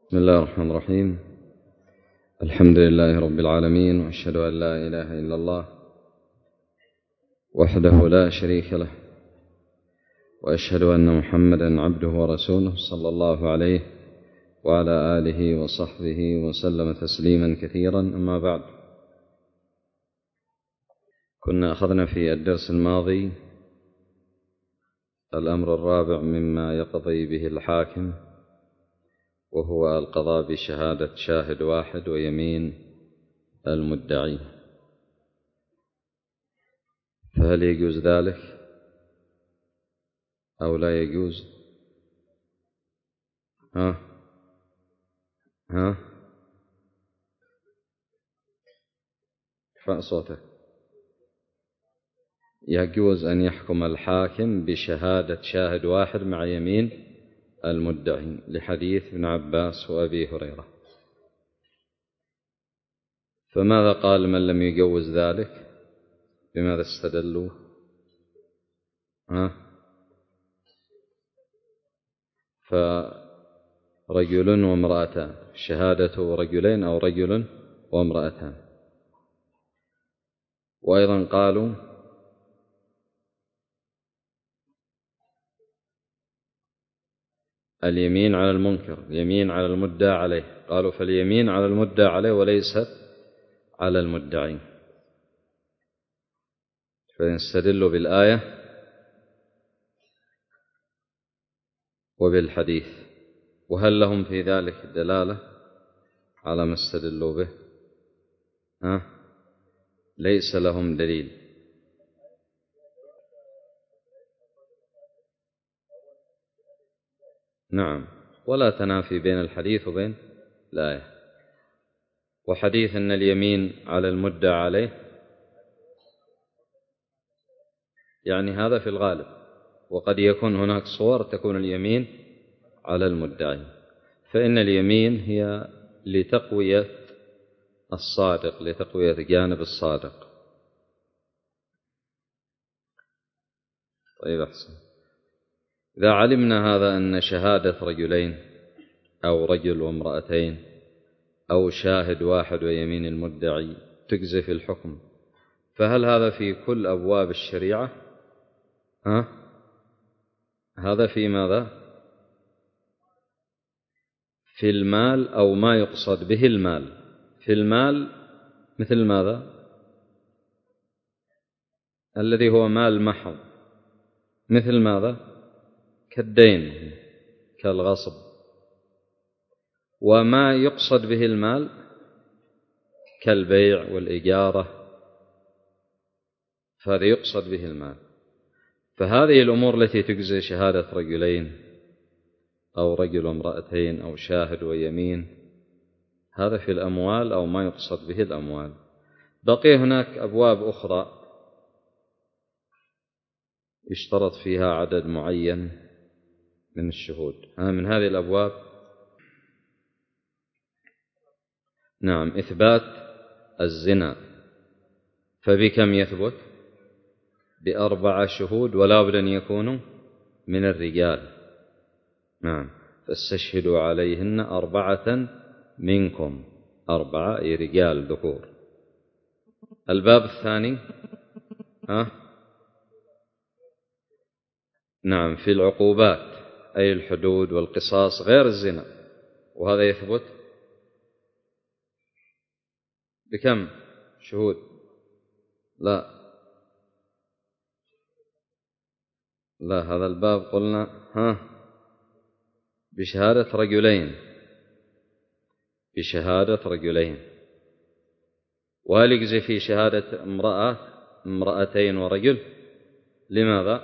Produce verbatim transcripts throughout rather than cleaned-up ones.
بسم الله الرحمن الرحيم. الحمد لله رب العالمين، وأشهد أن لا إله إلا الله وحده لا شريك له، وأشهد أن محمدا عبده ورسوله صلى الله عليه وعلى آله وصحبه وسلم تسليما كثيرا. أما بعد، كنا أخذنا في الدرس الماضي الأمر الرابع مما يقضي به الحاكم، وهو القضاء بشهادة شاهد واحد ويمين المدعي. فهل يجوز ذلك أو لا يجوز؟ ها ها ارفع صوتك. يجوز أن يحكم الحاكم بشهادة شاهد واحد مع يمين المدعي، لحديث ابن عباس وأبي هريرة. فماذا قال من لم يجوز ذلك؟ بماذا استدلوا؟ ها فرجل وامرأتان، شهادة رجلين أو رجل وامرأتان. وأيضا قالوا اليمين على المنكر، اليمين على المدعى عليه، قالوا فاليمين على المدعى عليه وليست على المدعي. فيستدلوا بالآية وبالحديث. وهل لهم في ذلك دلالة على ما استدلوا به؟ ها؟ ليس لهم دليل. نعم، ولا تنافي بين الحديث وبين الآية. وحديث أن اليمين على المدعى عليه، يعني هذا في الغالب، وقد يكون هناك صور تكون اليمين على المدعي. فإن اليمين هي لتقوية الصادق، لتقوية جانب الصادق. طيب، أحسن. إذا علمنا هذا، أن شهادة رجلين أو رجل وامرأتين أو شاهد واحد ويمين المدعي تجزي في الحكم، فهل هذا في كل أبواب الشريعة؟ ها؟ هذا في ماذا؟ في المال أو ما يقصد به المال. في المال مثل ماذا؟ الذي هو مال محض، مثل ماذا؟ كالدين، كالغصب. وما يقصد به المال كالبيع والإجارة، فهذا يقصد به المال. فهذه الأمور التي تجزي شهادة رجلين أو رجل وامرأتين أو شاهد ويمين، هذا في الأموال أو ما يقصد به الأموال. بقي هناك أبواب أخرى يشترط فيها عدد معين من الشهود. ها من هذه الأبواب؟ نعم، إثبات الزنا. فبكم يثبت؟ بأربعة شهود، ولا بد أن يكونوا من الرجال. نعم، فاستشهدوا عليهن أربعة منكم، أربعة أي رجال ذكور. الباب الثاني ها؟ نعم، في العقوبات، أي الحدود والقصاص غير الزنا، وهذا يثبت بكم شهود؟ لا لا، هذا الباب قلنا ها بشهادة رجلين، بشهادة رجلين. وهل يجزي في شهادة امرأة امرأتين ورجل؟ لماذا؟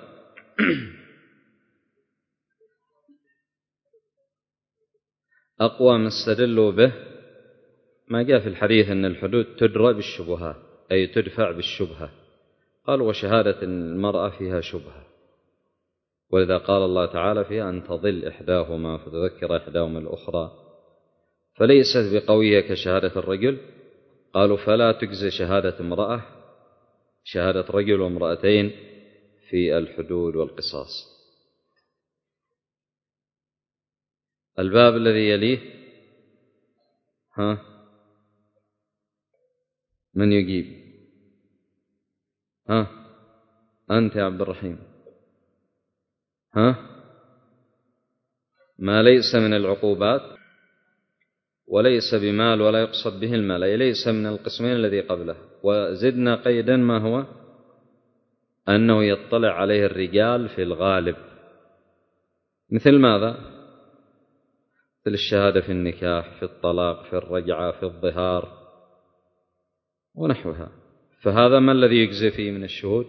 أقوى ما استدلوا به ما جاء في الحديث أن الحدود تدرى بالشبهات، أي تدفع بالشبهة. قال وشهادة المرأة فيها شبهة، ولذا قال الله تعالى فيها أن تضل إحداهما فتذكر إحداهما الأخرى، فليست بقوية كشهادة الرجل. قالوا فلا تجزي شهادة امرأة، شهادة رجل وامرأتين في الحدود والقصاص. الباب الذي يليه ها؟ من يجيب؟ ها؟ أنت يا عبد الرحيم. ها؟ ما ليس من العقوبات وليس بمال ولا يقصد به المال، أي ليس من القسمين الذي قبله. وزدنا قيدا ما هو؟ أنه يطلع عليه الرجال في الغالب. مثل ماذا؟ مثل الشهادة في النكاح، في الطلاق، في الرجعة، في الظهار ونحوها. فهذا ما الذي يجزي فيه من الشهود؟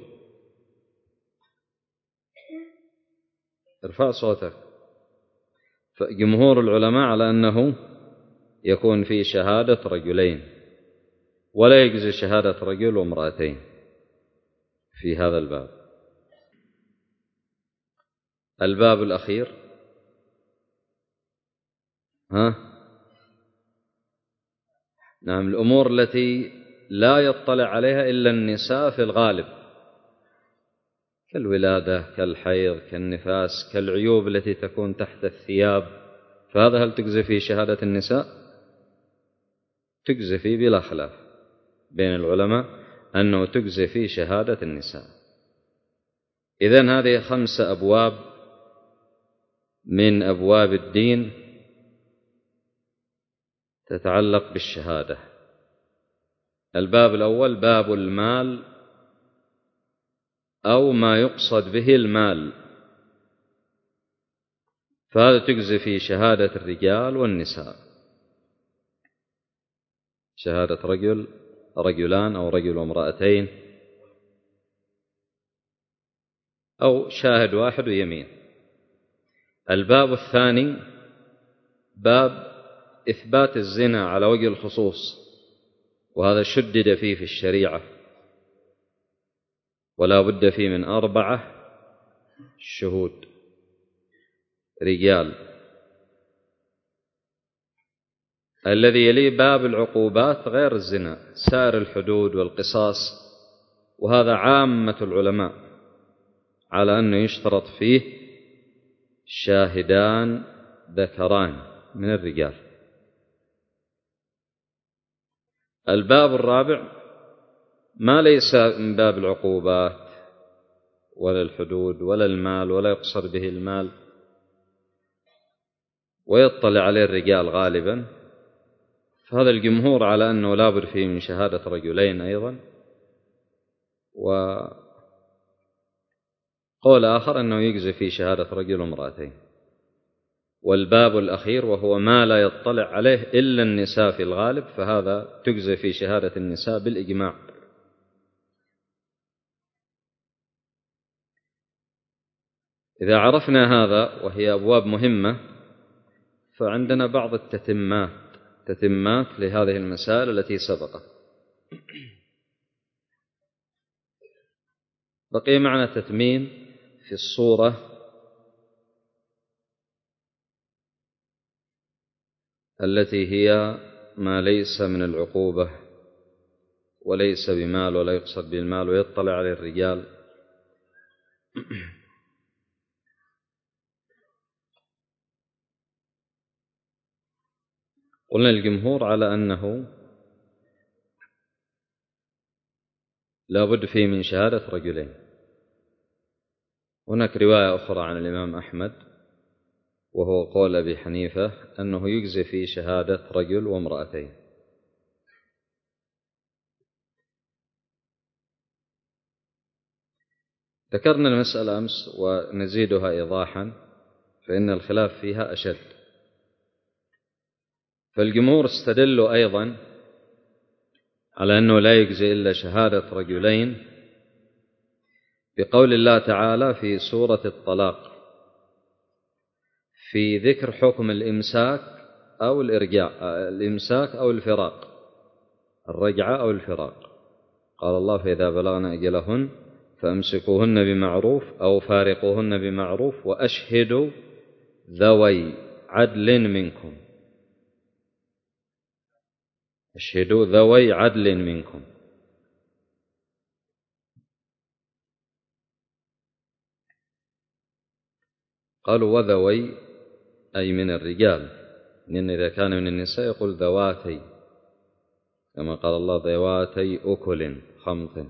ارفع صوتك. فجمهور العلماء على أنه يكون فيه شهادة رجلين، ولا يجزي شهادة رجل وامرأتين في هذا الباب. الباب الأخير، ها؟ نعم، الأمور التي لا يطلع عليها إلا النساء في الغالب، كالولادة، كالحيض، كالنفاس، كالعيوب التي تكون تحت الثياب. فهذا هل تجزي فيه شهادة النساء؟ تجزي فيه بلا خلاف بين العلماء أنه تجزي فيه شهادة النساء. إذن هذه خمس أبواب من أبواب الدين تتعلق بالشهادة. الباب الأول باب المال أو ما يقصد به المال، فهذا تجزي فيه شهادة الرجال والنساء، شهادة رجل رجلان أو رجل وامرأتين أو شاهد واحد ويمين. الباب الثاني باب إثبات الزنا على وجه الخصوص، وهذا شدد فيه في الشريعة، ولا بد فيه من أربعة شهود رجال. الذي يليه باب العقوبات غير الزنا، سائر الحدود والقصاص، وهذا عامة العلماء على أنه يشترط فيه شاهدان ذكران من الرجال. الباب الرابع ما ليس من باب العقوبات ولا الحدود ولا المال ولا يقصد به المال، ويطلع عليه الرجال غالبا، فهذا الجمهور على أنه لا بد فيه من شهادة رجلين أيضا، وقول آخر أنه يجزي فيه شهادة رجل وامرأتين. والباب الأخير وهو ما لا يطلع عليه إلا النساء في الغالب، فهذا تجزي في شهادة النساء بالإجماع. إذا عرفنا هذا، وهي أبواب مهمة، فعندنا بعض التتمات تتمات لهذه المسائل التي سبقت. بقي معنا تتميم في الصورة التي هي ما ليس من العقوبة وليس بمال ولا يقصد بالمال ويطلع عليه الرجال. قلنا الجمهور على أنه لا بد فيه من شهادة رجلين. هناك رواية أخرى عن الإمام أحمد وهو قول أبي حنيفة أنه يجزي في شهادة رجل وامرأتين. ذكرنا المسألة أمس ونزيدها إيضاحا، فإن الخلاف فيها أشد. فالجمهور استدلوا أيضا على أنه لا يجزي إلا شهادة رجلين بقول الله تعالى في سورة الطلاق في ذكر حكم الإمساك أو الإرجاع، الإمساك أو الفراق، الرجعة أو الفراق. قال الله فإذا بلغن أجلهن فأمسكوهن بمعروف أو فارقوهن بمعروف وأشهدوا ذوي عدل منكم، أشهدوا ذوي عدل منكم. قالوا وذوي أي من الرجال، لأن إذا كان من النساء يقول ذواتي، كما قال الله ذواتي أكل خمط.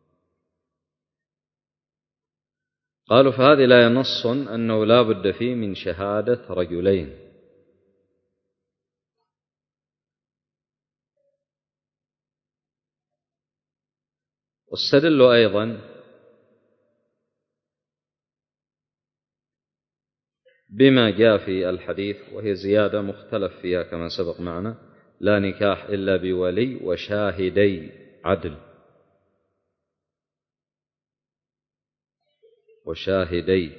قالوا فهذه لا نص أنه لا بد فيه من شهادة رجلين. واستدلوا أيضا بما جاء في الحديث، وهي زيادة مختلف فيها كما سبق معنا: لا نكاح إلا بولي وشاهدي عدل. وشاهدي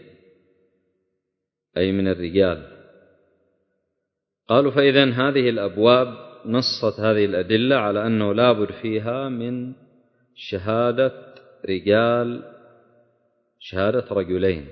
أي من الرجال. قالوا فإذن هذه الأبواب نصت هذه الأدلة على أنه لا بد فيها من شهادة رجال، شهادة رجلين.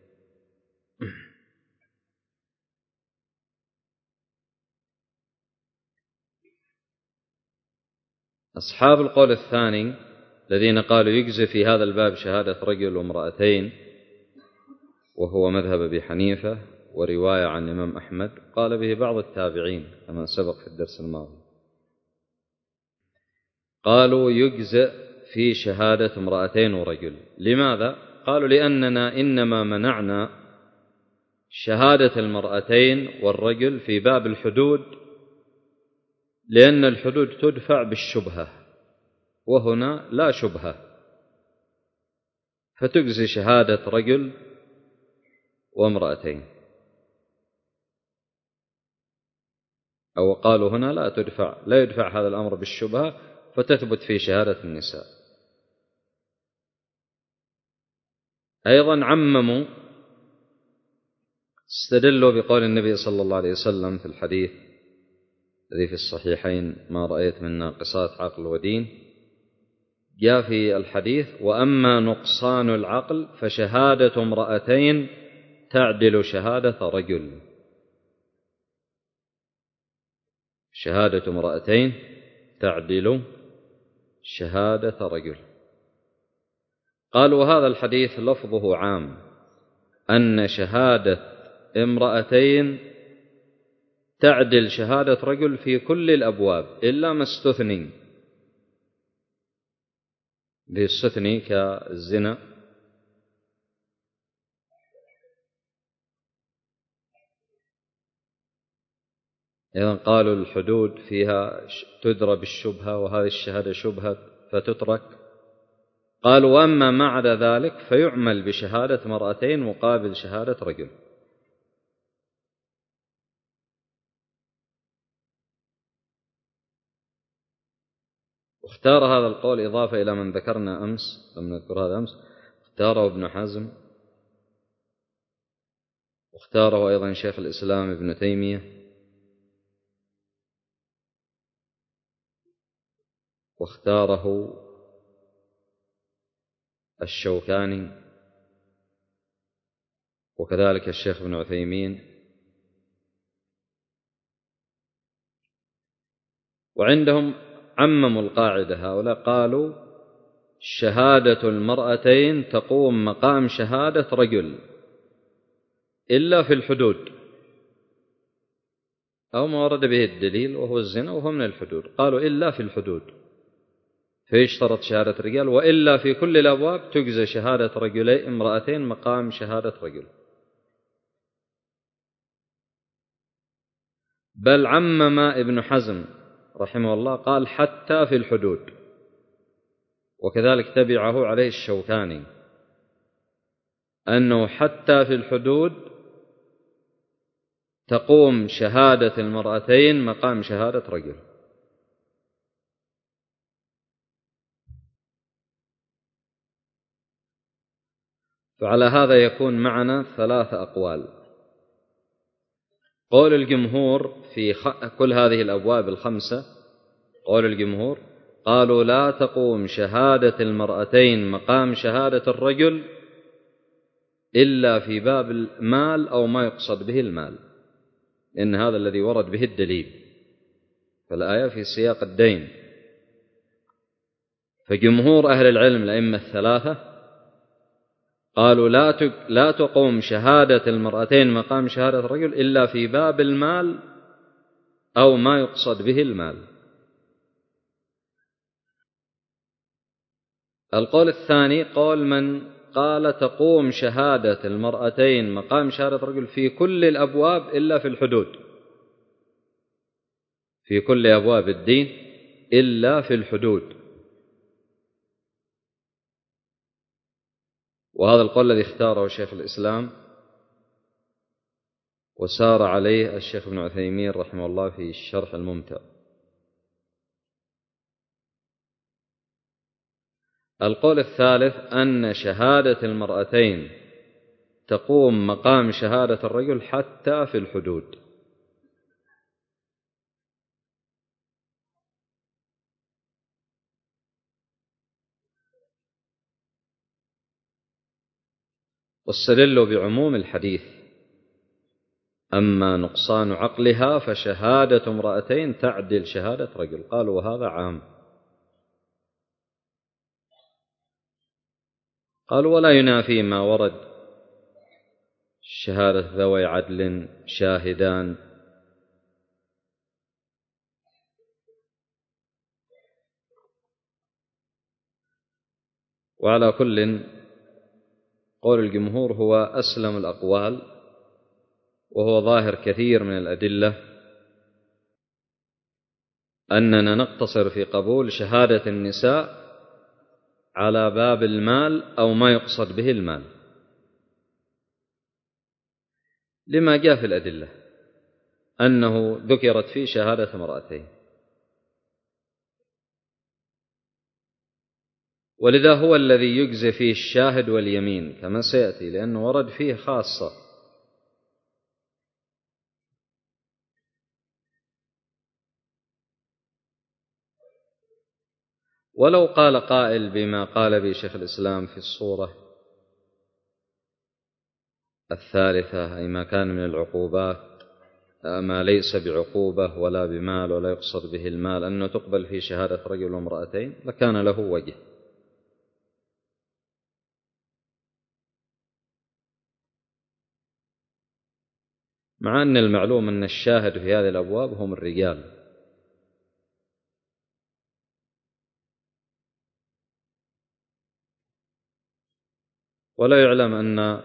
أصحاب القول الثاني الذين قالوا يجزي في هذا الباب شهادة رجل وامرأتين، وهو مذهب أبي حنيفة ورواية عن الإمام أحمد، قال به بعض التابعين كما سبق في الدرس الماضي. قالوا يجزئ في شهادة امرأتين ورجل. لماذا؟ قالوا لأننا إنما منعنا شهادة المرأتين والرجل في باب الحدود لأن الحدود تدفع بالشبهة، وهنا لا شبهة، فتجزي شهادة رجل وامرأتين. أو قالوا هنا لا تدفع، لا يدفع هذا الأمر بالشبهة، فتثبت في شهادة النساء. أيضا عمموا، استدلوا بقول النبي صلى الله عليه وسلم في الحديث الذي في الصحيحين: ما رأيت من ناقصات عقل ودين. جاء في الحديث: وأما نقصان العقل فشهادة امرأتين تعدل شهادة رجل. شهادة امرأتين تعدل شهادة رجل. قالوا وهذا الحديث لفظه عام، أن شهادة امرأتين تعدل شهادة رجل في كل الأبواب إلا ما استثني، باستثني كالزنا. إذن قالوا الحدود فيها تدرى بالشبهة، وهذه الشهادة شبهة فتترك. قالوا وأما ما عدا ذلك فيعمل بشهادة مرأتين مقابل شهادة رجل. واختار هذا القول إضافة إلى من ذكرنا أمس، لم نذكر هذا أمس، اختاره ابن حزم، واختاره أيضا شيخ الإسلام ابن تيمية، واختاره الشوكاني، وكذلك الشيخ ابن عثيمين. وعندهم عمموا القاعدة هؤلاء، قالوا شهادة المرأتين تقوم مقام شهادة رجل إلا في الحدود، أو ما ورد به الدليل وهو الزنا وهو من الحدود. قالوا إلا في الحدود فيشترط شهادة رجال، وإلا في كل الأبواب تجزى شهادة رجلين امرأتين مقام شهادة رجل. بل عمم ابن حزم رحمه الله قال حتى في الحدود، وكذلك تبعه عليه الشوكاني أنه حتى في الحدود تقوم شهادة المرأتين مقام شهادة رجل. فعلى هذا يكون معنا ثلاث أقوال. قول الجمهور في كل هذه الأبواب الخمسة، قول الجمهور قالوا لا تقوم شهادة المرأتين مقام شهادة الرجل إلا في باب المال أو ما يقصد به المال، إن هذا الذي ورد به الدليل، فالآية في سياق الدين. فجمهور أهل العلم الأئمة الثلاثة قالوا لا لا تقوم شهادة المرأتين مقام شهادة الرجل إلا في باب المال أو ما يقصد به المال. القول الثاني قول من قال تقوم شهادة المرأتين مقام شهادة رجل في كل الأبواب إلا في الحدود، في كل أبواب الدين إلا في الحدود. وهذا القول الذي اختاره شيخ الإسلام وسار عليه الشيخ ابن عثيمين رحمه الله في الشرح الممتع. القول الثالث أن شهادة المرأتين تقوم مقام شهادة الرجل حتى في الحدود. واستدلوا بعموم الحديث: أما نقصان عقلها فشهادة امرأتين تعدل شهادة رجل. قالوا وهذا عام. قالوا ولا ينافي ما ورد شهادة ذوي عدل شاهدان. وعلى كل قول الجمهور هو أسلم الأقوال، وهو ظاهر كثير من الأدلة أننا نقتصر في قبول شهادة النساء على باب المال أو ما يقصد به المال، لما جاء في الأدلة أنه ذكرت فيه شهادة امرأتين. ولذا هو الذي يجزي فيه الشاهد واليمين كما سيأتي، لأنه ورد فيه خاصة. ولو قال قائل بما قال به شيخ الإسلام في الصورة الثالثة، أي ما كان من العقوبات ما ليس بعقوبة ولا بمال ولا يقصد به المال، أنه تقبل في شهادة رجل وامرأتين، لكان له وجه. مع أن المعلوم أن الشاهد في هذه الأبواب هم الرجال. ولا يعلم أن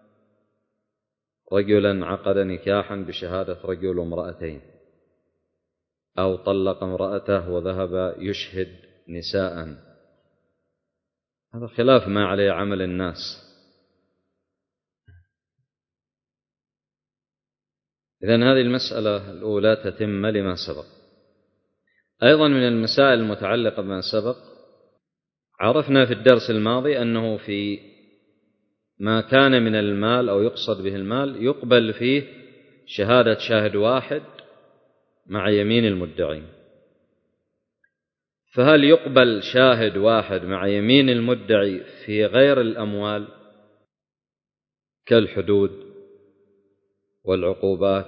رجلا عقد نكاحا بشهادة رجل وامرأتين، أو طلق امرأته وذهب يشهد نساء. هذا خلاف ما عليه عمل الناس. إذن هذه المسألة الأولى تتم لما سبق. أيضا من المسائل المتعلقة بما سبق، عرفنا في الدرس الماضي أنه في ما كان من المال أو يقصد به المال يقبل فيه شهادة شاهد واحد مع يمين المدعي. فهل يقبل شاهد واحد مع يمين المدعي في غير الأموال كالحدود والعقوبات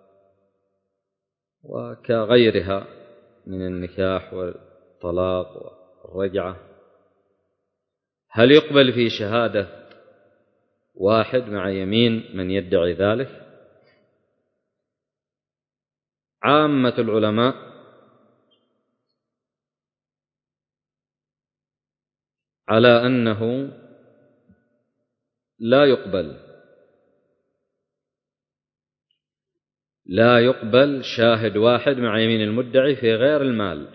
وكغيرها من النكاح والطلاق والرجعة؟ هل يقبل في شهادة واحد مع يمين من يدعي ذلك؟ عامة العلماء على أنه لا يقبل لا يقبل شاهد واحد مع يمين المدعي في غير المال.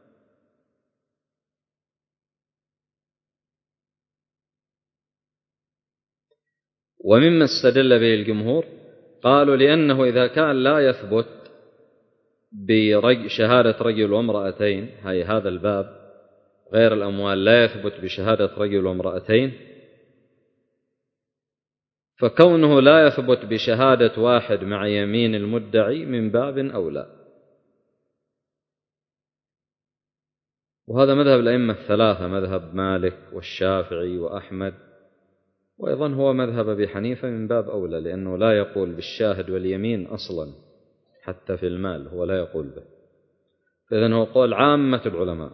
ومما استدل به الجمهور قالوا لأنه إذا كان لا يثبت بشهادة رجل وامرأتين، هي هذا الباب غير الأموال لا يثبت بشهادة رجل وامرأتين، فكونه لا يثبت بشهادة واحد مع يمين المدعي من باب أولى. وهذا مذهب الأئمة الثلاثة، مذهب مالك والشافعي وأحمد، وأيضا هو مذهب أبي حنيفة من باب أولى، لأنه لا يقول بالشاهد واليمين أصلا حتى في المال، هو لا يقول به. فإذن هو قول عامة العلماء.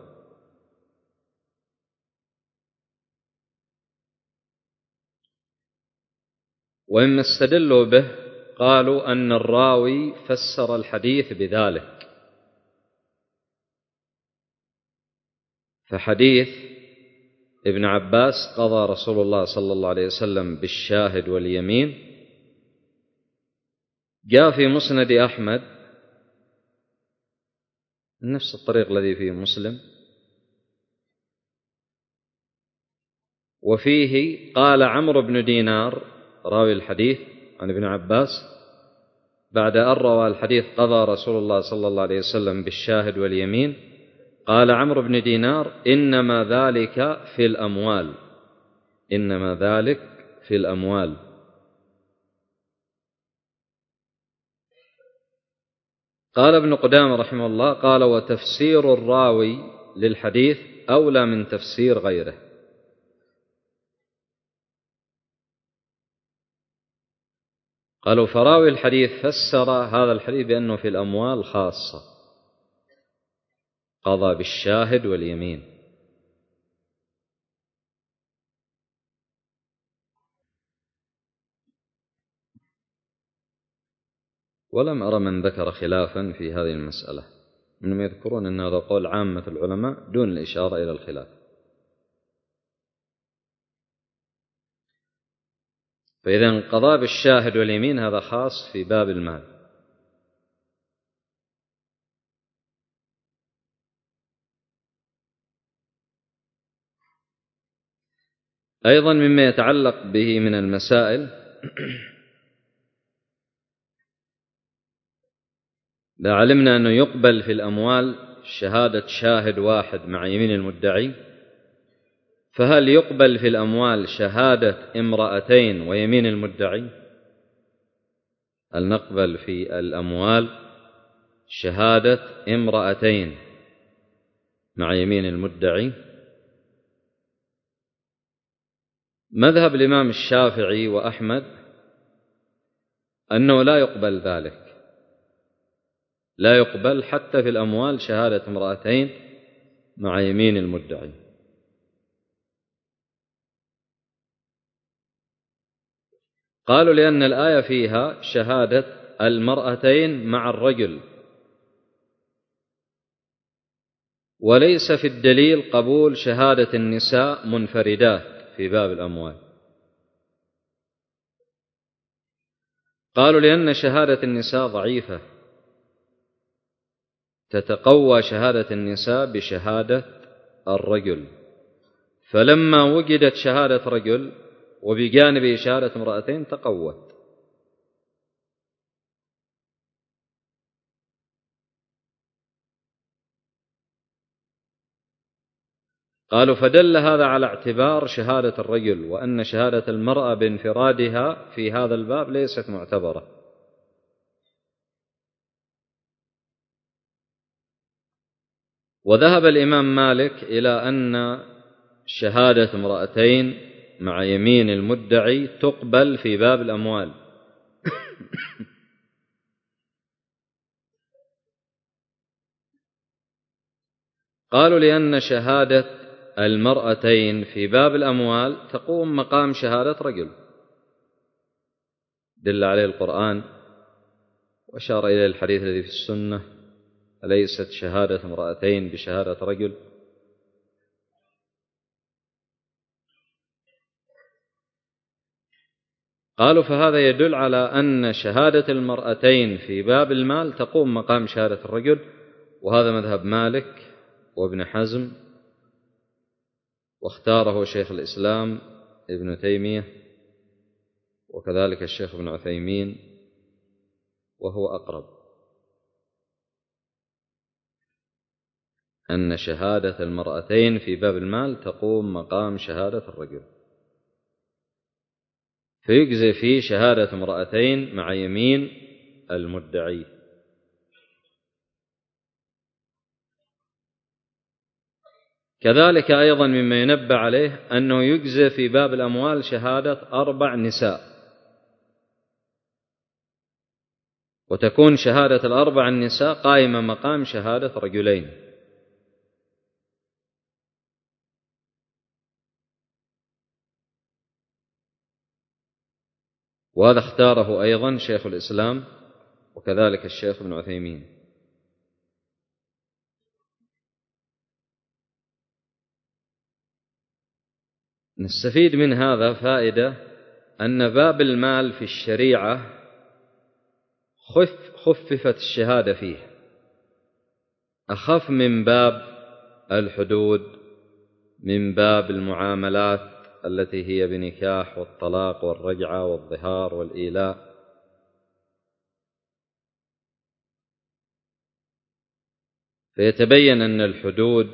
وإما استدلوا به قالوا أن الراوي فسر الحديث بذلك، فحديث ابن عباس قضى رسول الله صلى الله عليه وسلم بالشاهد واليمين جاء في مسند أحمد نفس الطريق الذي فيه مسلم، وفيه قال عمرو بن دينار راوي الحديث عن ابن عباس بعد أن روى الحديث قضى رسول الله صلى الله عليه وسلم بالشاهد واليمين، قال عمرو بن دينار إنما ذلك في الأموال، إنما ذلك في الأموال. قال ابن قدامة رحمه الله قال وتفسير الراوي للحديث أولى من تفسير غيره. قالوا فراوي الحديث فسر هذا الحديث بأنه في الأموال خاصة، قضى بالشاهد واليمين. ولم أرى من ذكر خلافا في هذه المسألة، منهم يذكرون أن هذا قول عامة العلماء دون الإشارة إلى الخلاف. فإذا قضى بالشاهد واليمين هذا خاص في باب المال. أيضا مما يتعلق به من المسائل لا علمنا أنه يقبل في الأموال شهادة شاهد واحد مع يمين المدعي، فهل يقبل في الأموال شهادة امرأتين ويمين المدعي؟ هل نقبل في الأموال شهادة امرأتين مع يمين المدعي؟ مذهب الإمام الشافعي وأحمد أنه لا يقبل ذلك، لا يقبل حتى في الأموال شهادة امرأتين مع يمين المدعي. قالوا لأن الآية فيها شهادة المرأتين مع الرجل، وليس في الدليل قبول شهادة النساء منفردات في باب الأموال. قالوا لأن شهادة النساء ضعيفة، تتقوى شهادة النساء بشهادة الرجل، فلما وجدت شهادة رجل وبجانبه شهادة امرأتين تقوت. قالوا فدل هذا على اعتبار شهادة الرجل، وأن شهادة المرأة بانفرادها في هذا الباب ليست معتبرة. وذهب الإمام مالك إلى أن شهادة امرأتين مع يمين المدعي تقبل في باب الأموال. قالوا لأن شهادة المرأتين في باب الأموال تقوم مقام شهادة رجل، دل عليه القرآن وأشار إلى الحديث الذي في السنة: أليست شهادة امرأتين بشهادة رجل؟ قالوا فهذا يدل على أن شهادة المرأتين في باب المال تقوم مقام شهادة الرجل، وهذا مذهب مالك وابن حزم، واختاره شيخ الإسلام ابن تيمية وكذلك الشيخ ابن عثيمين، وهو أقرب، أن شهادة المرأتين في باب المال تقوم مقام شهادة الرجل، فيجزي فيه شهادة امرأتين مع يمين المدعي. كذلك أيضا مما ينبه عليه أنه يجزي في باب الأموال شهادة أربع نساء، وتكون شهادة الأربع النساء قائمة مقام شهادة رجلين. وهذا اختاره أيضا شيخ الإسلام وكذلك الشيخ ابن عثيمين. نستفيد من هذا فائدة أن باب المال في الشريعة خف خففت الشهادة فيه، أخف من باب الحدود، من باب المعاملات التي هي بنكاح والطلاق والرجعة والظهار والإيلاء. فيتبين أن الحدود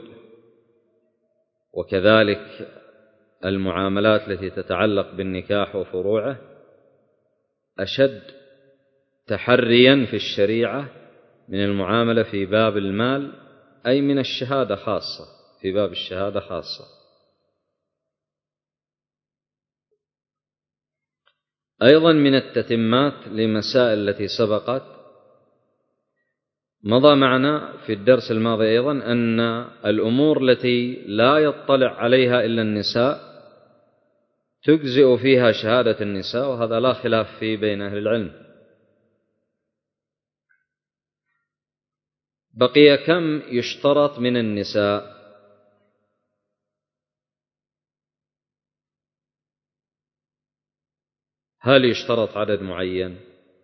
وكذلك المعاملات التي تتعلق بالنكاح وفروعه أشد تحريا في الشريعة من المعاملة في باب المال، أي من الشهادة خاصة، في باب الشهادة خاصة. أيضا من التتمات لمسائل التي سبقت، مضى معنا في الدرس الماضي أيضا أن الأمور التي لا يطلع عليها إلا النساء تجزئ فيها شهادة النساء، وهذا لا خلاف فيه بين أهل العلم. بقي كم يشترط من النساء؟ هل يشترط عدد معين؟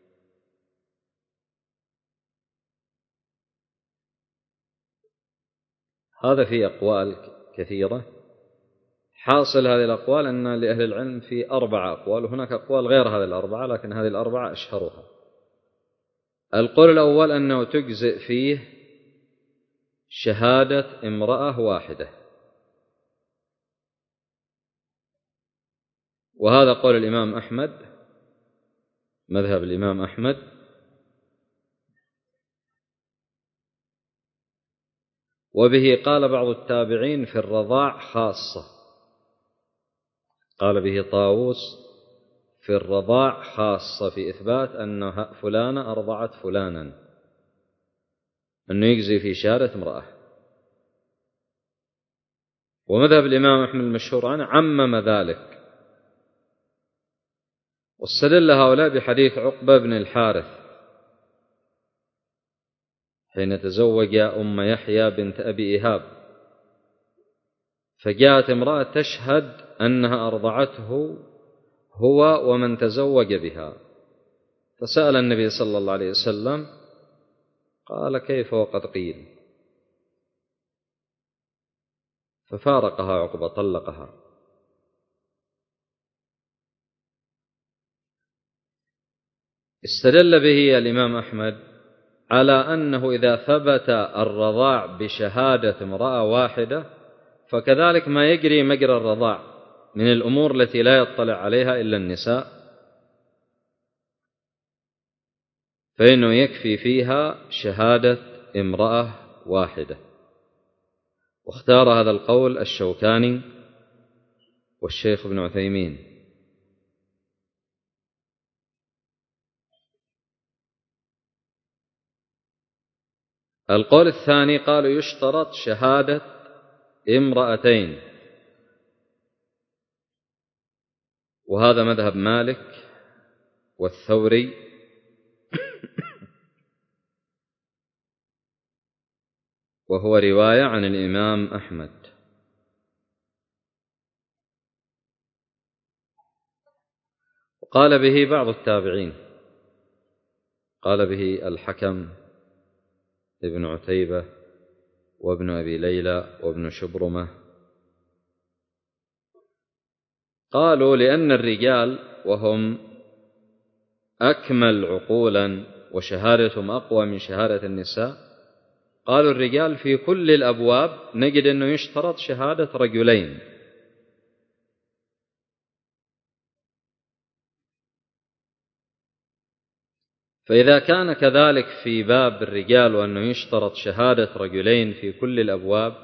هذا في أقوال كثيرة. حاصل هذه الأقوال أن لأهل العلم في أربعة أقوال، وهناك أقوال غير هذه الأربعة، لكن هذه الأربعة أشهرها. القول الأول أنه تجزئ فيه شهادة امرأة واحدة، وهذا قول الإمام أحمد، مذهب الإمام أحمد. وبه قال بعض التابعين في الرضاع خاصة، قال به طاووس في الرضاع خاصة، في إثبات أن فلانة أرضعت فلانا، أنه يجزي في شهادة امرأة. ومذهب الإمام أحمد المشهور عنه عمم ذلك، واستدل هؤلاء بحديث عقبة بن الحارث حين تزوج أم يحيى بنت أبي إيهاب، فجاءت امرأة تشهد أنها أرضعته هو ومن تزوج بها، فسأل النبي صلى الله عليه وسلم قال كيف وقد قيل؟ ففارقها عقبة، طلقها. استدل به الإمام أحمد على أنه إذا ثبت الرضاع بشهادة امرأة واحدة، فكذلك ما يجري مجرى الرضاع من الأمور التي لا يطلع عليها إلا النساء، فإنه يكفي فيها شهادة امرأة واحدة. واختار هذا القول الشوكاني والشيخ ابن عثيمين. القول الثاني قالوا يشترط شهادة امرأتين، وهذا مذهب مالك والثوري وهو رواية عن الإمام أحمد. وقال به بعض التابعين، قال به الحكم ابن عتيبة وابن أبي ليلى وابن شبرمة. قالوا لأن الرجال وهم أكمل عقولا وشهادتهم أقوى من شهادة النساء، قالوا الرجال في كل الأبواب نجد أنه يشترط شهادة رجلين، فإذا كان كذلك في باب الرجال وأنه يشترط شهادة رجلين في كل الأبواب،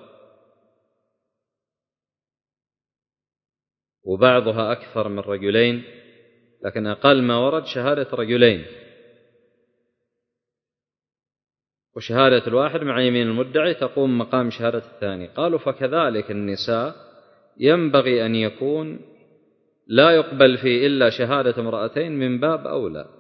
وبعضها أكثر من رجلين لكن أقل ما ورد شهادة رجلين، وشهادة الواحد مع يمين المدعي تقوم مقام شهادة الثاني، قالوا فكذلك النساء ينبغي أن يكون لا يقبل فيه إلا شهادة امرأتين من باب أولى.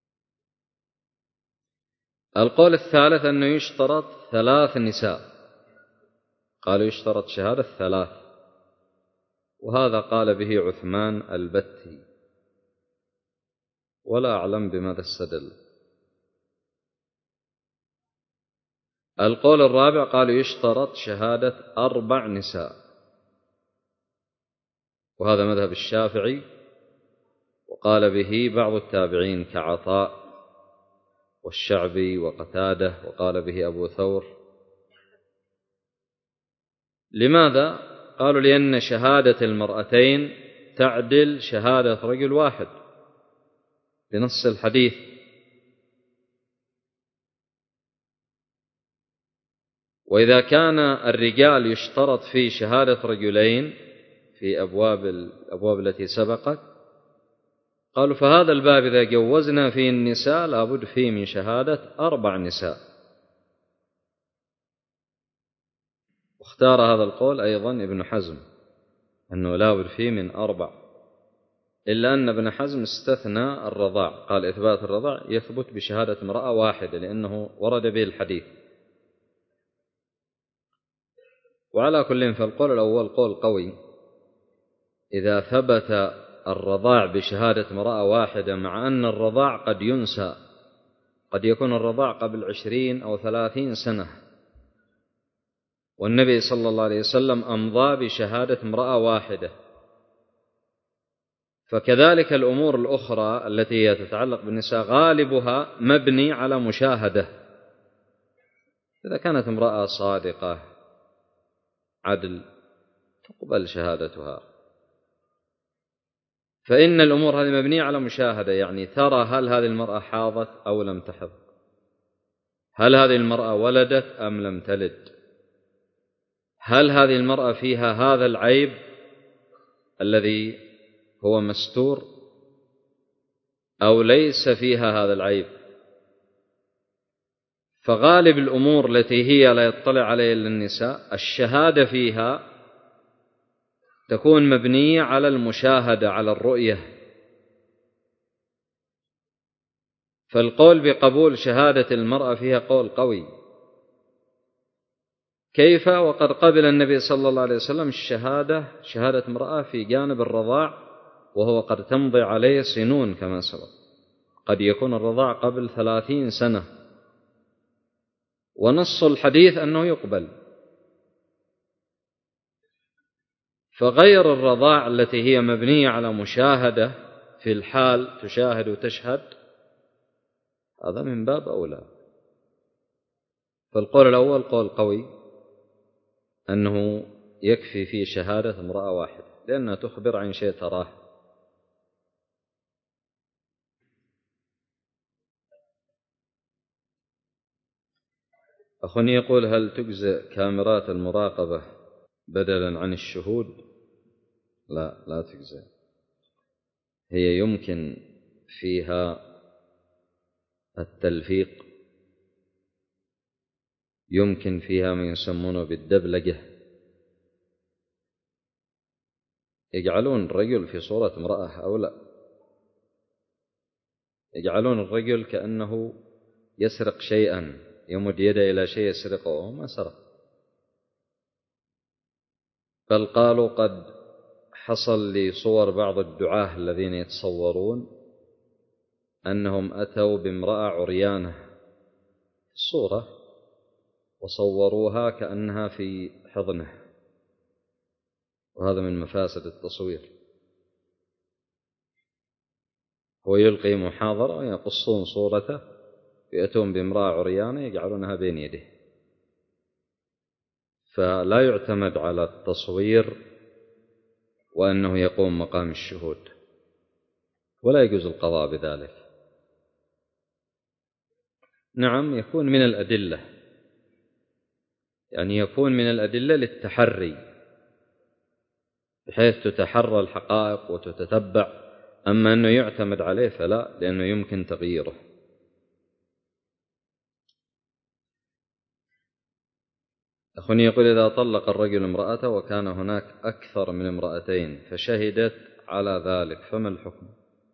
القول الثالث أنه يشترط ثلاث نساء، قالوا يشترط شهادة ثلاث، وهذا قال به عثمان البتي، ولا أعلم بماذا استدل. القول الرابع قالوا يشترط شهادة أربع نساء، وهذا مذهب الشافعي، وقال به بعض التابعين كعطاء والشعبي وقتاده، وقال به أبو ثور. لماذا؟ قالوا لأن شهادة المرأتين تعدل شهادة رجل واحد بنص الحديث. وإذا كان الرجال يشترط في شهادة رجلين في أبواب الأبواب التي سبقت، قالوا فهذا الباب إذا جوزنا فيه النساء لابد فيه من شهادة أربع نساء. واختار هذا القول أيضا ابن حزم أنه لابد فيه من أربع، إلا أن ابن حزم استثنى الرضاع، قال إثبات الرضاع يثبت بشهادة امرأة واحدة لأنه ورد به الحديث. وعلى كل فالقول الأول قول قوي، إذا ثبت الرضاع بشهادة امرأة واحدة، مع أن الرضاع قد ينسى، قد يكون الرضاع قبل عشرين أو ثلاثين سنة، والنبي صلى الله عليه وسلم أمضى بشهادة امرأة واحدة، فكذلك الأمور الأخرى التي هي تتعلق بالنساء غالبها مبني على مشاهدة. إذا كانت امرأة صادقة عدل تقبل شهادتها، فإن الأمور هذه مبنية على مشاهدة، يعني ترى هل هذه المرأة حاضت أو لم تحض، هل هذه المرأة ولدت أم لم تلد، هل هذه المرأة فيها هذا العيب الذي هو مستور أو ليس فيها هذا العيب. فغالب الأمور التي هي لا يطلع عليها إلا النساء الشهادة فيها تكون مبنية على المشاهدة، على الرؤية. فالقول بقبول شهادة المرأة فيها قول قوي. كيف وقد قبل النبي صلى الله عليه وسلم الشهادة، شهادة امرأة في جانب الرضاع، وهو قد تمضي عليه سنون كما سبق، قد يكون الرضاع قبل ثلاثين سنة، ونص الحديث أنه يقبل. فغير الرضاع التي هي مبنية على مشاهدة في الحال، تشاهد وتشهد، هذا من باب أولى. فالقول الأول قول قوي أنه يكفي فيه شهادة امرأة واحدة، لأنها تخبر عن شيء تراه. أخوني يقول هل تجزئ كاميرات المراقبة بدلا عن الشهود؟ لا، لا تجزئ. هي يمكن فيها التلفيق، يمكن فيها ما يسمونه بالدبلجة، يجعلون الرجل في صورة امرأة أو لا، يجعلون الرجل كأنه يسرق شيئا، يمد يده إلى شيء يسرقه وهو ما سرق. بل قالوا قد حصل لصور بعض الدعاة الذين يتصورون أنهم أتوا بامرأة عريانة في الصورة وصوروها كأنها في حضنه، وهذا من مفاسد التصوير. هو يلقي محاضرة ويقصون صورته، يأتون بامرأة عريانة يجعلونها بين يديه. فلا يعتمد على التصوير وأنه يقوم مقام الشهود، ولا يجوز القضاء بذلك. نعم، يكون من الأدلة، يعني يكون من الأدلة للتحري بحيث تتحرى الحقائق وتتتبع. أما أنه يعتمد عليه فلا، لأنه يمكن تغييره. أخوني يقول إذا طلق الرجل امرأته وكان هناك أكثر من امرأتين فشهدت على ذلك فما الحكم؟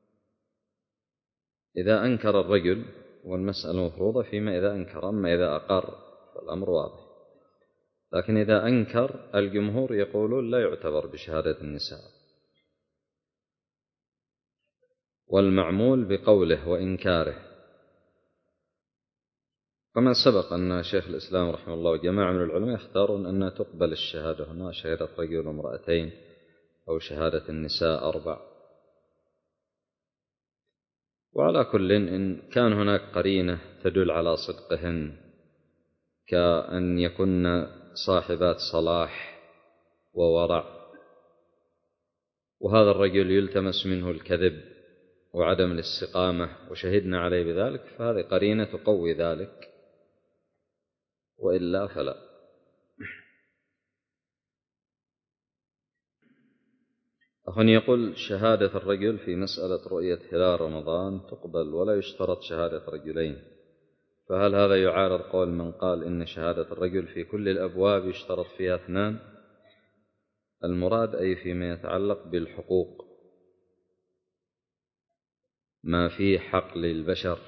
إذا أنكر الرجل والمسألة مفروضة فيما إذا أنكر، أما إذا أقر فالأمر واضح. لكن إذا أنكر الجمهور يقولون لا يعتبر بشهادة النساء، والمعمول بقوله وإنكاره. كما سبق أن شيخ الإسلام رحمه الله وجماعة من العلماء يختارون أن تقبل الشهادة هنا، شهادة رجل وامرأتين، أو شهادة النساء أربع. وعلى كل إن كان هناك قرينة تدل على صدقهن، كأن يكن صاحبات صلاح وورع، وهذا الرجل يلتمس منه الكذب وعدم الاستقامة وشهدنا عليه بذلك، فهذه قرينة تقوي ذلك، وإلا فلا. أخواني يقول شهادة الرجل في مسألة رؤية هلال رمضان تقبل ولا يشترط شهادة رجلين، فهل هذا يعارض قول من قال إن شهادة الرجل في كل الأبواب يشترط فيها اثنان؟ المراد أي فيما يتعلق بالحقوق، ما فيه حق للبشر،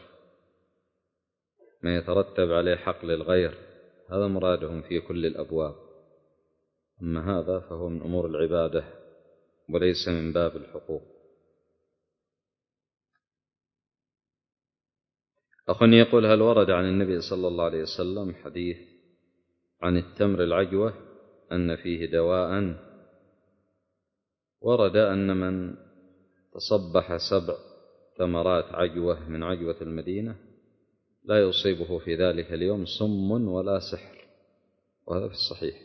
ما يترتب عليه حق للغير، هذا مرادهم في كل الأبواب. أما هذا فهو من أمور العبادة وليس من باب الحقوق. أخوني يقول هل ورد عن النبي صلى الله عليه وسلم حديث عن التمر العجوة أن فيه دواء؟ ورد أن من تصبح سبع ثمرات عجوة من عجوة المدينة لا يصيبه في ذلك اليوم سم ولا سحر، وهذا في الصحيح.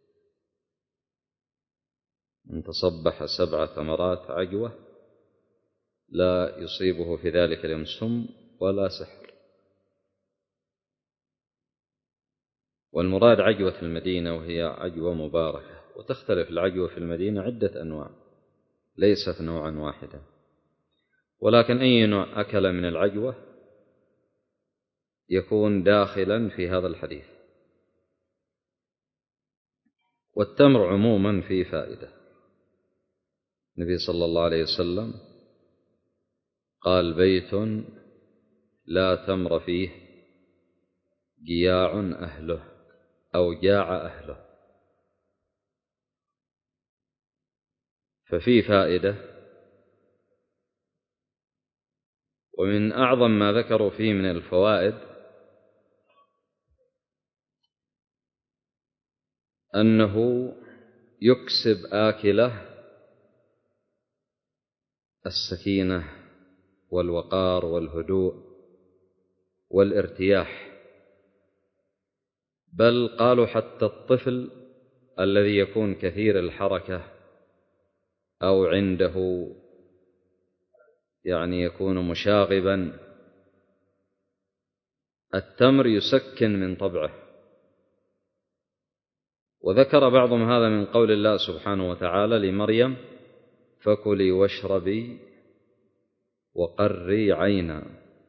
من تصبح سبع ثمرات عجوة لا يصيبه في ذلك اليوم سم ولا سحر. والمراد عجوة المدينة، وهي عجوة مباركة، وتختلف العجوة في المدينة عدة أنواع، ليست نوعا واحدا، ولكن أي نوع أكل من العجوة يكون داخلا في هذا الحديث. والتمر عموما فيه فائدة. النبي صلى الله عليه وسلم قال بيت لا تمر فيه جياع أهله أو جاع أهله، ففيه فائدة. ومن أعظم ما ذكروا فيه من الفوائد أنه يكسب آكله السكينة والوقار والهدوء والارتياح، بل قالوا حتى الطفل الذي يكون كثير الحركة أو عنده يعني يكون مشاغبا، التمر يسكن من طبعه. وذكر بعضهم هذا من قول الله سبحانه وتعالى لمريم فكلي واشربي وقري عينا،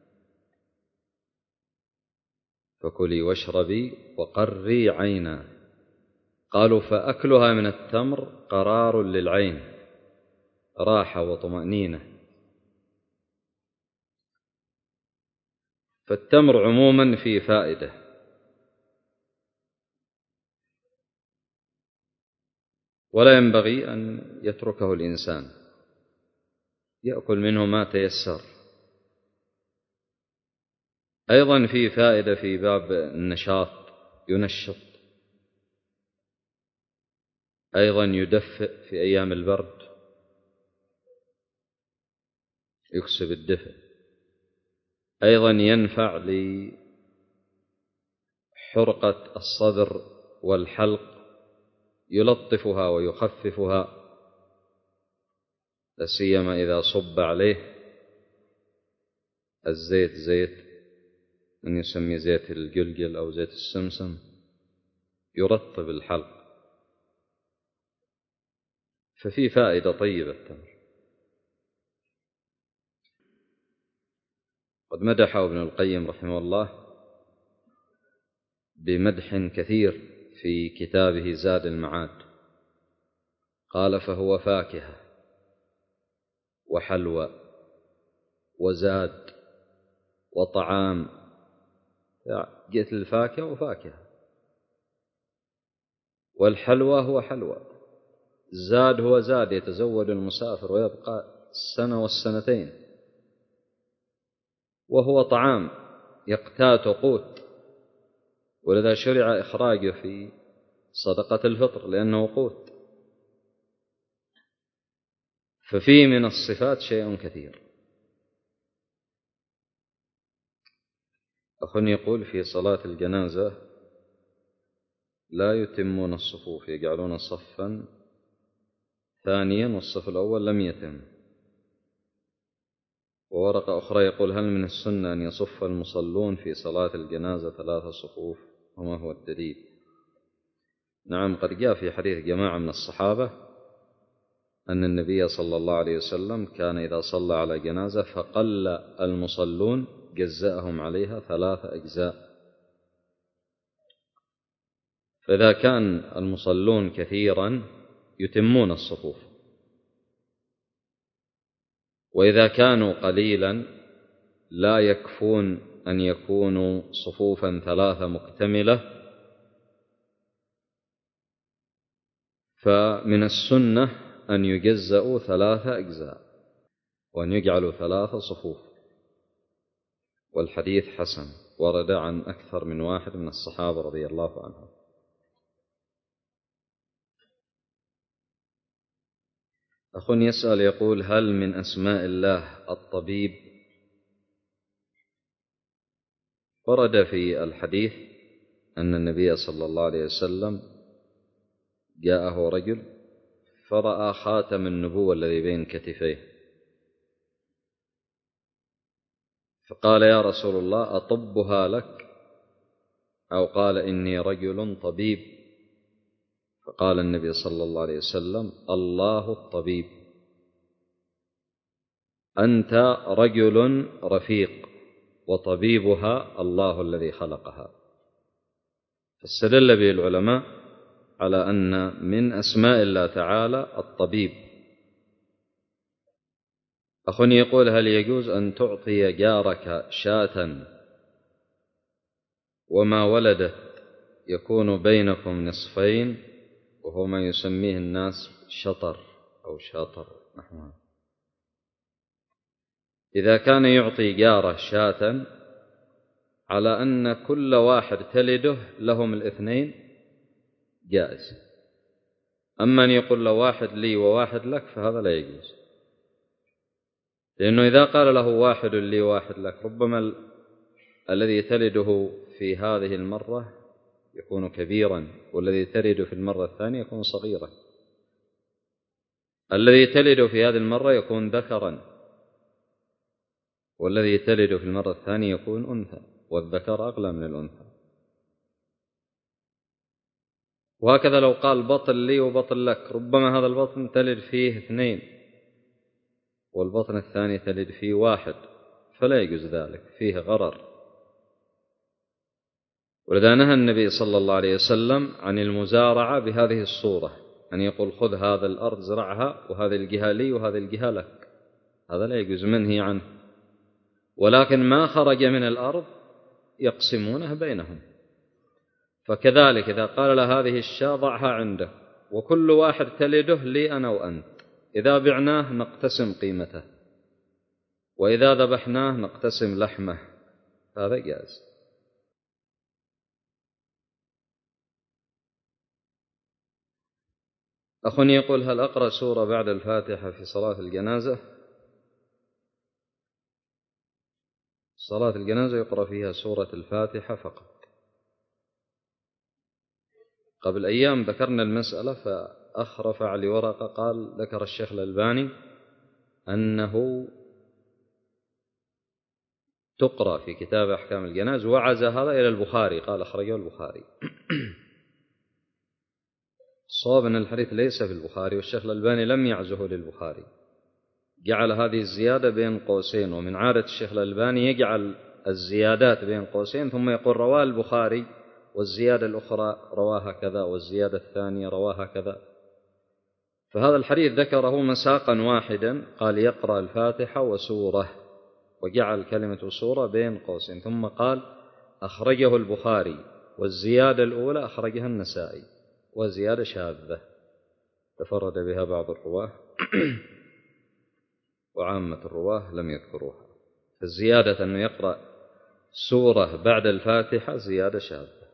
فكلي واشربي وقري عينا. قالوا فأكلها من التمر قرار للعين، راحة وطمأنينة. فالتمر عموما فيه فائدة، ولا ينبغي أن يتركه الإنسان، يأكل منه ما تيسر. أيضا فيه فائدة في باب النشاط، ينشط، أيضا يدفئ في أيام البرد، يكسب الدفء، أيضا ينفع لحرقة الصدر والحلق، يلطفها ويخففها، لا سيما إذا صب عليه الزيت، زيت من يسمي زيت الجلجل أو زيت السمسم، يرطب الحلق. ففي فائدة طيبة التمر. قد مدحه ابن القيم رحمه الله بمدح كثير في كتابه زاد المعاد، قال فهو فاكهة وحلوى وزاد وطعام، جئت للفاكهة وفاكهة، والحلوى هو حلوى، الزاد هو زاد يتزود المسافر ويبقى السنة والسنتين، وهو طعام يقتات قوت، ولذا شرع إخراجه في صدقة الفطر لأنه قوت. ففيه من الصفات شيء كثير. أخ يقول في صلاة الجنازة لا يتمون الصفوف، يجعلون صفا ثانيا والصف الأول لم يتم. وورقة أخرى يقول هل من السنة أن يصف المصلون في صلاة الجنازة ثلاث صفوف وما هو الدليل؟ نعم، قد جاء في حديث جماعة من الصحابة أن النبي صلى الله عليه وسلم كان إذا صلى على جنازة فقل المصلون جزأهم عليها ثلاث أجزاء. فإذا كان المصلون كثيرا يتمون الصفوف، وإذا كانوا قليلا لا يكفون أن يكونوا صفوفا ثلاثة مكتملة، فمن السنة أن يجزأوا ثلاثة أجزاء وأن يجعلوا ثلاثة صفوف. والحديث حسن ورد عن أكثر من واحد من الصحابة رضي الله عنهم. أخ يسأل يقول هل من أسماء الله الطبيب؟ ورد في الحديث أن النبي صلى الله عليه وسلم جاءه رجل فرأى خاتم النبوة الذي بين كتفيه، فقال يا رسول الله أطبها لك؟ أو قال إني رجل طبيب، فقال النبي صلى الله عليه وسلم الله الطبيب، أنت رجل رفيق وطبيبها الله الذي خلقها. فاستدل به العلماء على أن من أسماء الله تعالى الطبيب. أخ يقول هل يجوز أن تعطي جارك شاة وما ولدت يكون بينكم نصفين وهو ما يسميه الناس شطر أو شاطر نحوها؟ إذا كان يعطي جاره شاة على أن كل واحد تلده لهم الاثنين جائز، أما أن يقول له واحد لي وواحد لك فهذا لا يجوز، لأنه إذا قال له واحد لي وواحد لك ربما ال... الذي تلده في هذه المرة يكون كبيرا والذي تلد في المرة الثانية يكون صغيرا، الذي تلد في هذه المرة يكون ذكرا والذي تلد في المرة الثانية يكون أنثى، والذكر أغلى من الأنثى. وهكذا لو قال بطن لي وبطن لك ربما هذا البطن تلد فيه اثنين والبطن الثاني تلد فيه واحد، فلا يجوز ذلك، فيه غرر. ولذا نهى النبي صلى الله عليه وسلم عن المزارعة بهذه الصورة، أن يقول خذ هذا الأرض زرعها وهذه الجهة لي وهذه الجهة لك، هذا لا يجوز، منهي عنه. ولكن ما خرج من الأرض يقسمونه بينهم. فكذلك إذا قال له هذه الشاة ضعها عنده وكل واحد تلده لي أنا وأنت، إذا بعناه نقتسم قيمته وإذا ذبحناه نقتسم لحمه، هذا جائز. أخ يقول هل أقرأ سورة بعد الفاتحة في صلاة الجنازة؟ صلاة الجنازة يقرأ فيها سورة الفاتحة فقط. قبل أيام ذكرنا المسألة فأخ رفع لي ورقة قال ذكر الشيخ الألباني أنه تقرأ في كتاب أحكام الجنائز وعز هذا إلى البخاري، قال أخرجه البخاري. الصواب أن الحديث ليس في البخاري، والشيخ الألباني لم يعزه للبخاري، جعل هذه الزيادة بين قوسين، ومن عادة الشيخ الألباني يجعل الزيادات بين قوسين ثم يقول رواه البخاري والزيادة الأخرى رواها كذا والزيادة الثانية رواها كذا. فهذا الحديث ذكره مساقا واحدا، قال يقرأ الفاتحة وسورة، وجعل كلمة سورة بين قوسين، ثم قال أخرجه البخاري والزيادة الأولى أخرجها النسائي وزيادة شاذة تفرد بها بعض الرواه وعامة الرواه لم يذكروها. فالزيادة أنه يقرأ سورة بعد الفاتحة زيادة شاذة.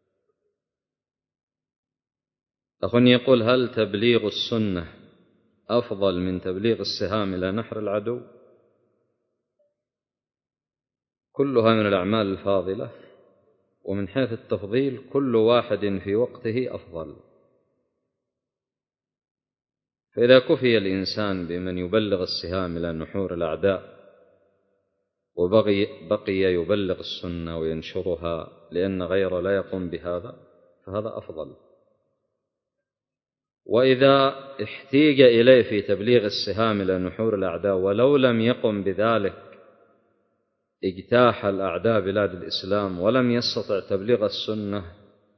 أخونا يقول: هل تبليغ السنة أفضل من تبليغ السهام إلى نحر العدو؟ كلها من الأعمال الفاضلة، ومن حيث التفضيل كل واحد في وقته أفضل. فإذا كفي الإنسان بمن يبلغ السهام إلى نحور الأعداء وبقي بقي يبلغ السنة وينشرها لأن غيره لا يقوم بهذا فهذا أفضل. وإذا احتيج إليه في تبليغ السهام إلى نحور الأعداء ولو لم يقم بذلك اجتاح الأعداء بلاد الإسلام ولم يستطع تبليغ السنة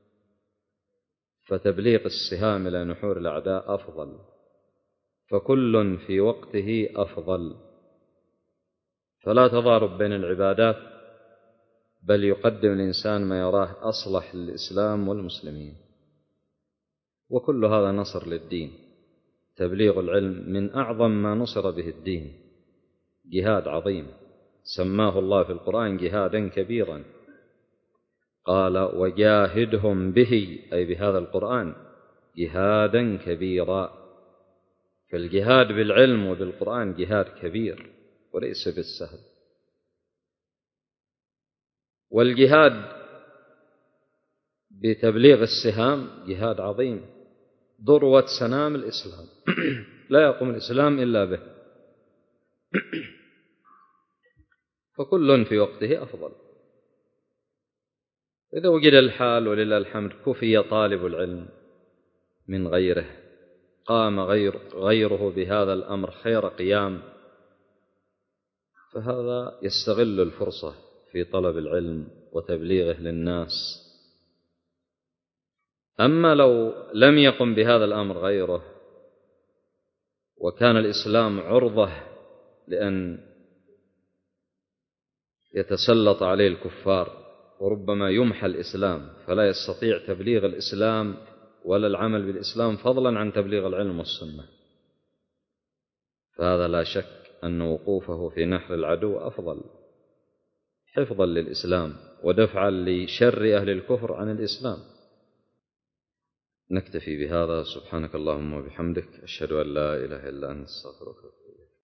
فتبليغ السهام إلى نحور الأعداء أفضل. فكل في وقته أفضل، فلا تضارب بين العبادات، بل يقدم الإنسان ما يراه أصلح للإسلام والمسلمين. وكل هذا نصر للدين. تبليغ العلم من أعظم ما نصر به الدين، جهاد عظيم سماه الله في القرآن جهادا كبيرا، قال: وجاهدهم به، أي بهذا القرآن، جهادا كبيرا. فالجهاد بالعلم وبالقرآن جهاد كبير وليس بالسهل. والجهاد بتبليغ السهام جهاد عظيم، ذروة سنام الإسلام لا يقوم الإسلام إلا به. فكل في وقته أفضل. إذا وجد الحال ولله الحمد كفي طالب العلم من غيره، قام غير غيره بهذا الأمر خير قيام، فهذا يستغل الفرصة في طلب العلم وتبليغه للناس. أما لو لم يقم بهذا الأمر غيره وكان الإسلام عرضة لأن يتسلط عليه الكفار وربما يمحى الإسلام فلا يستطيع تبليغ الإسلام ولا العمل بالإسلام فضلا عن تبليغ العلم والسنة، فهذا لا شك أن وقوفه في نحر العدو أفضل حفظا للإسلام ودفعا لشر أهل الكفر عن الإسلام. نكتفي بهذا. سبحانك اللهم وبحمدك، أشهد أن لا إله إلا أنت، استغفرك.